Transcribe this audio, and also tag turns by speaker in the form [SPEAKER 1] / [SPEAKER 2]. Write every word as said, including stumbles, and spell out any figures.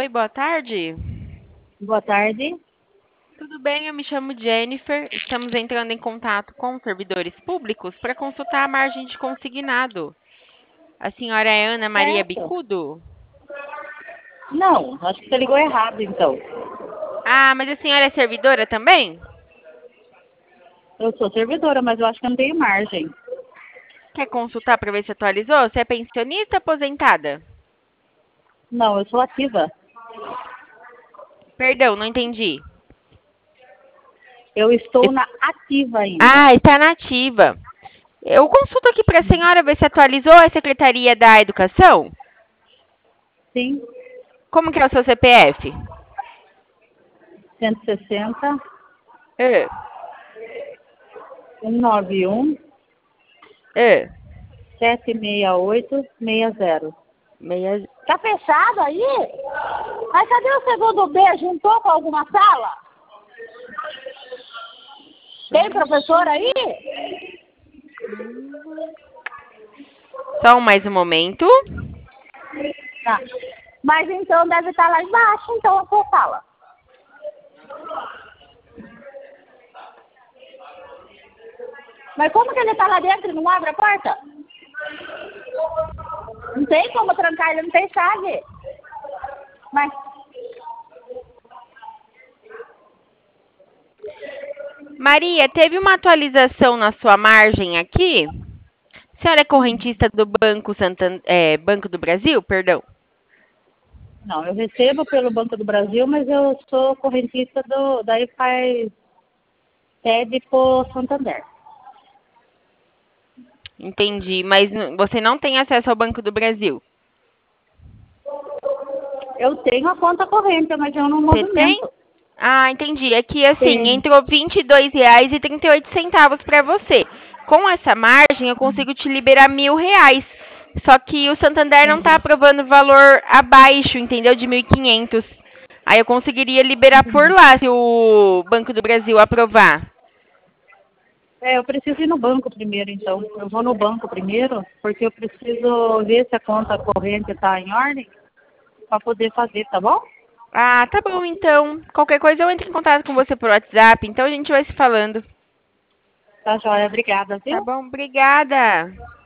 [SPEAKER 1] Oi, boa tarde.
[SPEAKER 2] Boa tarde.
[SPEAKER 1] Tudo bem? Eu me chamo Jennifer. Estamos entrando em contato com servidores públicos para consultar a margem de consignado. A senhora é Ana Maria
[SPEAKER 2] Certo.
[SPEAKER 1] Bicudo?
[SPEAKER 2] Não, acho que você ligou errado, então.
[SPEAKER 1] Ah, mas a senhora é servidora também?
[SPEAKER 2] Eu sou servidora, mas eu acho que eu não tenho margem.
[SPEAKER 1] Quer consultar para ver se atualizou? Você é pensionista ou aposentada?
[SPEAKER 2] Não, eu sou ativa.
[SPEAKER 1] Perdão, não entendi.
[SPEAKER 2] Eu estou
[SPEAKER 1] Es-
[SPEAKER 2] na ativa ainda.
[SPEAKER 1] Ah, está nativa. Eu consulto aqui para a senhora ver se atualizou a Secretaria da Educação.
[SPEAKER 2] Sim,
[SPEAKER 1] Como que é o seu C P F?
[SPEAKER 2] cento e sessenta,
[SPEAKER 1] É,
[SPEAKER 2] cento e noventa e um,
[SPEAKER 1] é.
[SPEAKER 2] setecentos e sessenta e oito, sessenta.
[SPEAKER 1] Meia...
[SPEAKER 2] Tá fechado aí? Mas cadê o segundo B? Juntou com alguma sala? Tem professor aí?
[SPEAKER 1] Só mais um momento.
[SPEAKER 2] Tá. Mas então deve estar lá embaixo, então a sua sala. Mas como que ele tá lá dentro e não abre a porta? Não tem como trancar, ele não tem chave. Mas,
[SPEAKER 1] Maria, teve uma atualização na sua margem aqui? A senhora é correntista do Banco Santan... é, Banco do Brasil, perdão?
[SPEAKER 2] não, eu recebo pelo Banco do Brasil, mas eu sou correntista do, daí faz sede por Santander.
[SPEAKER 1] Entendi, mas n- você não tem acesso ao Banco do Brasil.
[SPEAKER 2] Eu tenho a conta corrente, mas eu não
[SPEAKER 1] Você tem?
[SPEAKER 2] movimento.
[SPEAKER 1] Ah, entendi. Aqui, assim,
[SPEAKER 2] Tenho.
[SPEAKER 1] entrou vinte e dois reais e trinta e oito centavos para você. Com essa margem, eu consigo te liberar mil reais. Só que o Santander não está
[SPEAKER 2] Uhum.
[SPEAKER 1] aprovando valor abaixo, entendeu? De mil e quinhentos. Aí eu conseguiria liberar por lá, se o Banco do Brasil aprovar.
[SPEAKER 2] É, eu preciso ir no banco primeiro, então. Eu vou no banco primeiro, porque eu preciso ver se a conta corrente está em ordem para poder fazer, tá bom?
[SPEAKER 1] Ah, tá bom, então. Qualquer coisa eu entro em contato com você por WhatsApp, então a gente vai se falando.
[SPEAKER 2] Tá joia, obrigada,
[SPEAKER 1] Tá
[SPEAKER 2] viu?
[SPEAKER 1] bom? Obrigada.